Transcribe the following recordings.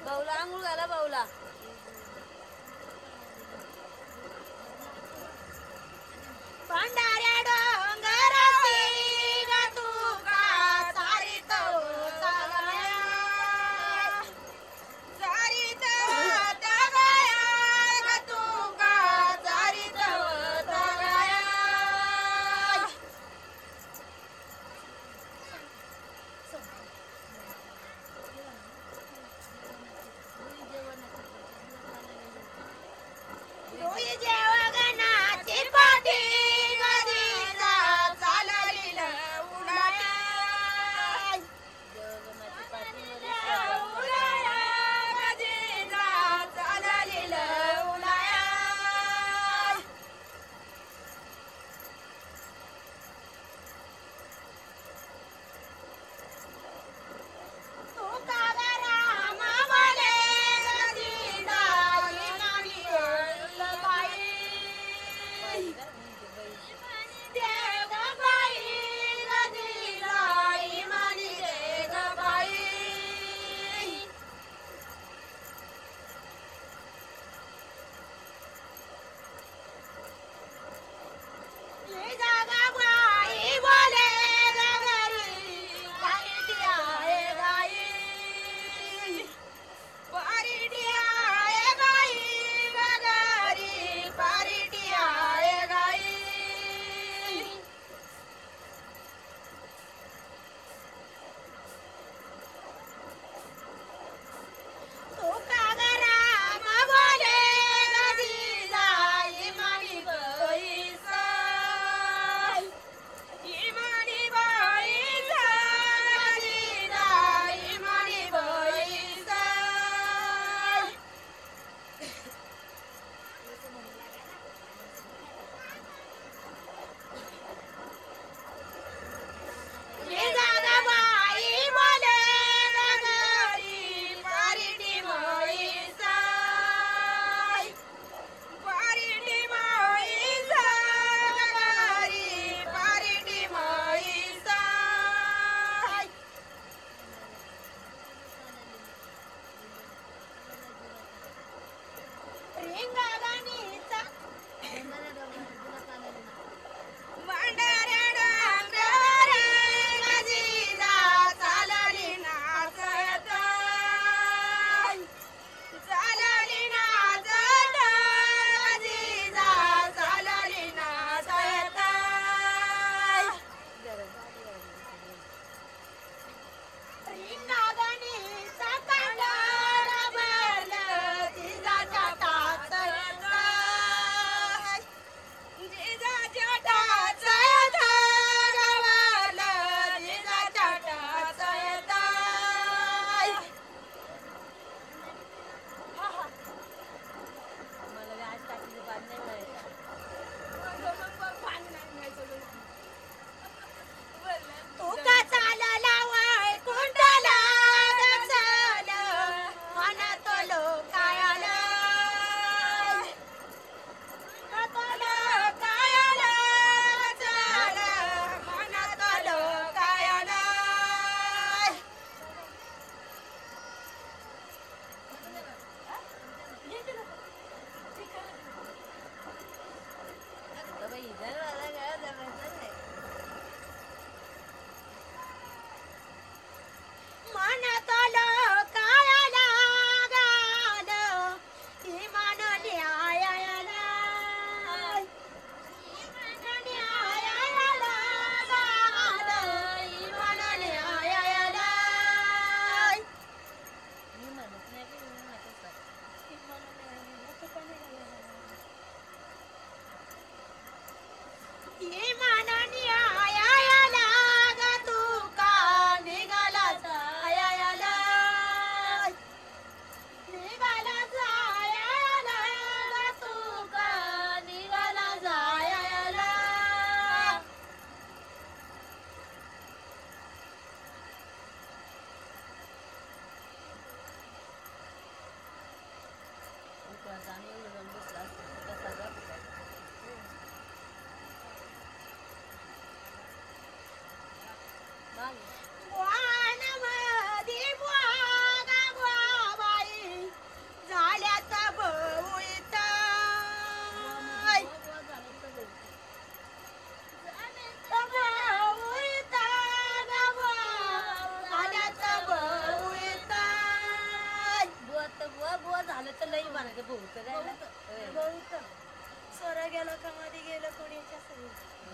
भाऊला आंघोळ घाला भाऊला. पंढाऱ्या डोंगराची ग तुका चारित चालया चारित तगया ग तुका चारित तगया डोई जेवगनाची पाठी नदीला चालली उडाया उडाया नदीला चालली उडाया तू का राम बोले नदीला इमानी बाई देव बाई नदीला इमानी देव बाई ये जागा बाई बोले गगरी पारिटिया ए गाई पारिटिया ए गाई गगरी पारिटिया ए गाई तू का राम बोले नदीला इमानी बाई साय इमानी बाई नदीला इमानी बाई साय ये जागा बाई बोले गगरी पारिटी बाई साय पारिटी बाई गगरी पारिटी बाई साय रिंगागणीचा मंडाऱ्या डोंगरावर नदीला चालली नाचत चालली नाचत नदीला चालली नाचत रिंगागणीचा कांडर भरलं जिजाच्या टाचत जिजाच्या टाचत गवरलं जिजाच्या टाचत मला बी आज टाकीचं पाणी नाही मिळायचं. तू का चालला वैकुंठाला दर्शन म्हणतो लोकायला म्हणतो लोकायला चाल म्हणतो लोकायला तर बाई इधर वाला काय जमायचं नाही. म्हणतो लोकायला गाल इमान न्यायाला इमान न्यायाला गाल इमान न्यायाला मी म्हणत नाही की मी म्हणत असतात. इमान न्यायाला ग तुका निघाला जायाला निघाला जायाला ग तुका निघाला जायाला कोणाचा आणि एवढं जाऊन बसला असतो कसा जातो काय. मागे वानमधी वागा बाई फिरायला होय. बहुत सोरा गेलो का मध्ये गेलो कोणीच्या सही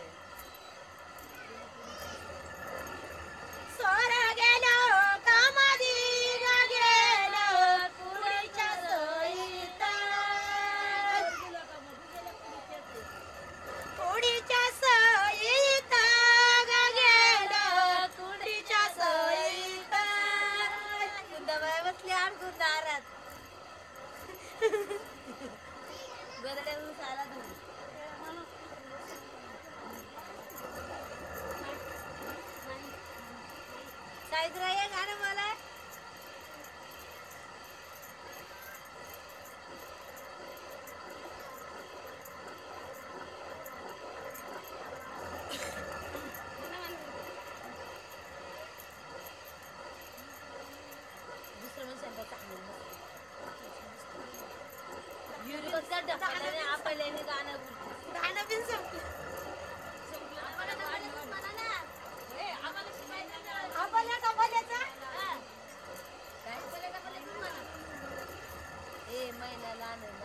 सोरा गेलो का मध्ये गेलो कुणीच्या सईत कुणीच्या सईत गेलो कुणीच्या सईत कुंदाबाई बसली अडकून दारात गोदड्या ऊस आला तू सावित्रा ये गाणं मला दुसरं म्हणजे सांगा चांगलं युट्यूबचा ढकलल्याने आपल्याने गाणं गाणं बिन संपलं आपल्या कपाल्याचा काय ए महिला लहान